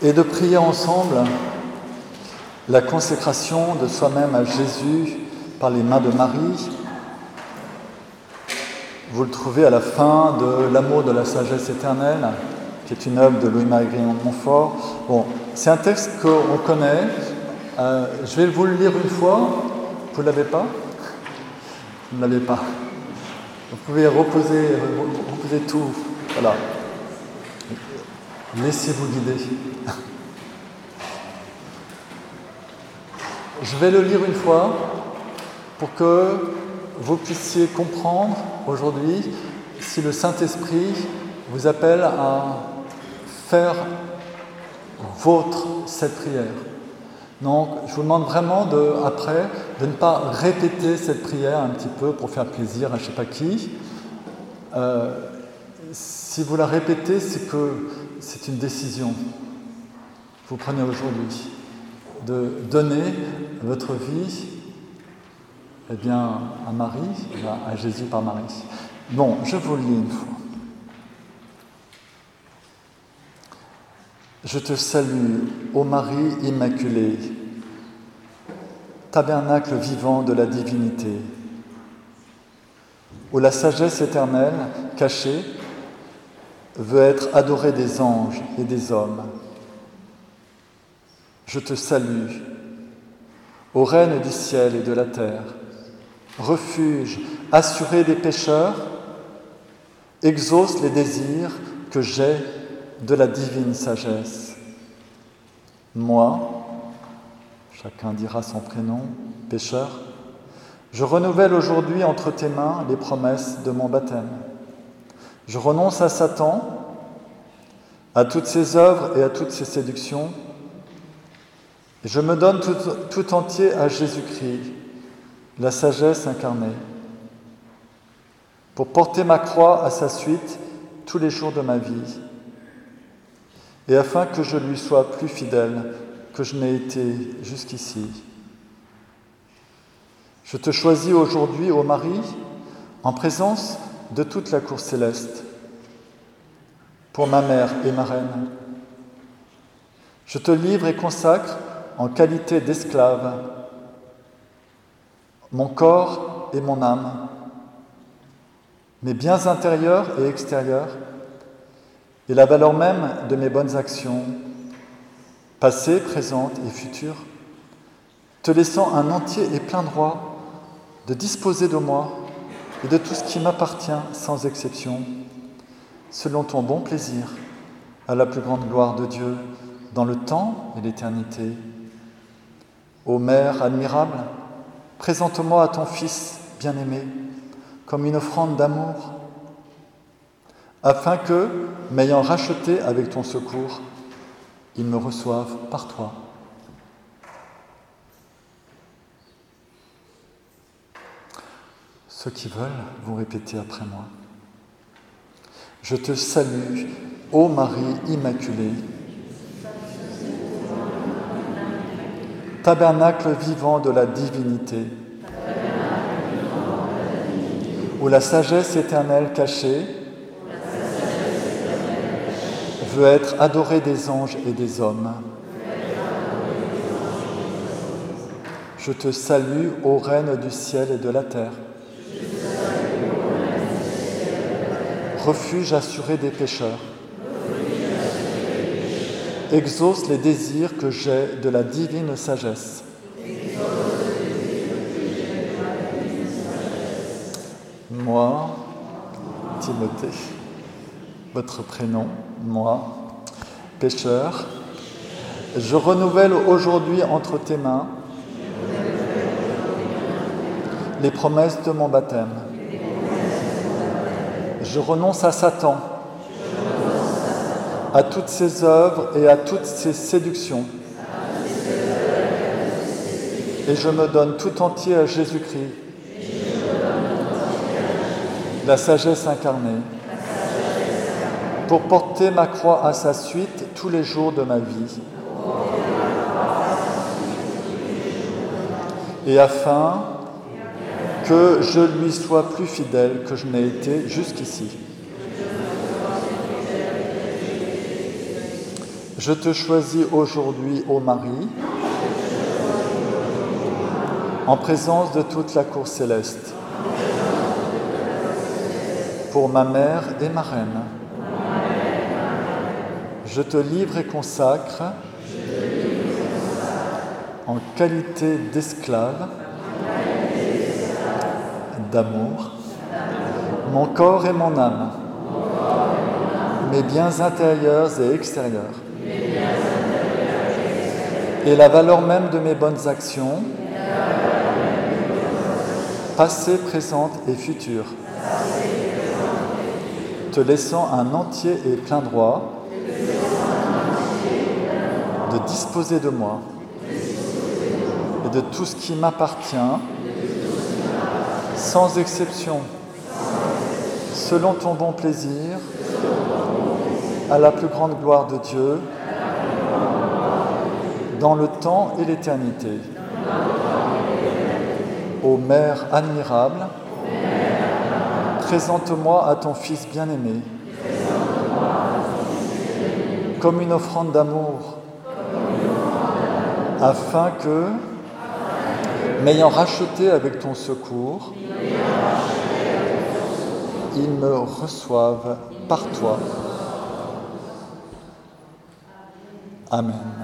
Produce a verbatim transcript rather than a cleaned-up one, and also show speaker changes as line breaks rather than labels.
et de prier ensemble la consécration de soi-même à Jésus par les mains de Marie. Vous le trouvez à la fin de L'amour de la sagesse éternelle, qui est une œuvre de Louis-Marie Grignon de Montfort. Bon, c'est un texte qu'on connaît. Euh, je vais vous le lire une fois. Vous ne l'avez pas ? Vous ne l'avez pas. Vous pouvez reposer, reposer tout. Voilà. Laissez-vous guider. Je vais le lire une fois pour que vous puissiez comprendre aujourd'hui si le Saint-Esprit vous appelle à faire vôtre cette prière. Donc, je vous demande vraiment, de, après, de ne pas répéter cette prière un petit peu pour faire plaisir à je ne sais pas qui. Euh, si vous la répétez, c'est que c'est une décision que vous prenez aujourd'hui de donner votre vie eh bien, à Marie, à Jésus par Marie. Bon, je vous le lis une fois. Je te salue, ô Marie immaculée, tabernacle vivant de la divinité, où la sagesse éternelle, cachée, veut être adorée des anges et des hommes. Je te salue, ô Reine du ciel et de la terre, refuge assuré des pécheurs, exauce les désirs que j'ai de la divine sagesse. Moi, chacun dira son prénom, pécheur, je renouvelle aujourd'hui entre tes mains les promesses de mon baptême. Je renonce à Satan, à toutes ses œuvres et à toutes ses séductions. Et je me donne tout, tout entier à Jésus-Christ, la sagesse incarnée, pour porter ma croix à sa suite tous les jours de ma vie, et afin que je lui sois plus fidèle que je n'ai été jusqu'ici. Je te choisis aujourd'hui, ô Marie, en présence de toute la cour céleste, pour ma mère et ma reine. Je te livre et consacre en qualité d'esclave mon corps et mon âme, mes biens intérieurs et extérieurs, et la valeur même de mes bonnes actions, passées, présentes et futures, te laissant un entier et plein droit de disposer de moi et de tout ce qui m'appartient sans exception, selon ton bon plaisir, à la plus grande gloire de Dieu, dans le temps et l'éternité. Ô Mère admirable, présente-moi à ton Fils bien-aimé comme une offrande d'amour, afin que, m'ayant racheté avec ton secours, il me reçoive par toi. Ceux qui veulent, vous répétez après moi. Je te salue, ô Marie immaculée, tabernacle vivant de la divinité, où la sagesse éternelle cachée veut être adorée des anges et des hommes. Je te salue, ô Reine du ciel et de la terre, refuge assuré des pécheurs, exauce les désirs que j'ai de la divine sagesse. Moi, Timothée, votre prénom, moi, pécheur, je renouvelle aujourd'hui entre tes mains les promesses de mon baptême. Je renonce à Satan, à toutes ses œuvres et à toutes ses séductions, et je me donne tout entier à Jésus-Christ, la sagesse incarnée, pour porter ma croix à sa suite tous les jours de ma vie, et afin que je lui sois plus fidèle que je n'ai été jusqu'ici. Je te choisis aujourd'hui, ô Marie, en présence de toute la cour céleste, pour ma mère et ma reine. Je te livre et consacre, en qualité d'esclave, d'amour, mon corps et mon âme, mes biens intérieurs et extérieurs, et la valeur même de mes bonnes actions, passées, présentes et futures, te laissant un entier et plein droit de disposer de moi et de tout ce qui m'appartient, sans exception, selon ton bon plaisir, à la plus grande gloire de Dieu, dans le temps et l'éternité. Ô Mère admirable, présente-moi à ton Fils bien-aimé, comme une offrande d'amour, afin que, m'ayant racheté avec ton secours, il me reçoive par toi. Amen.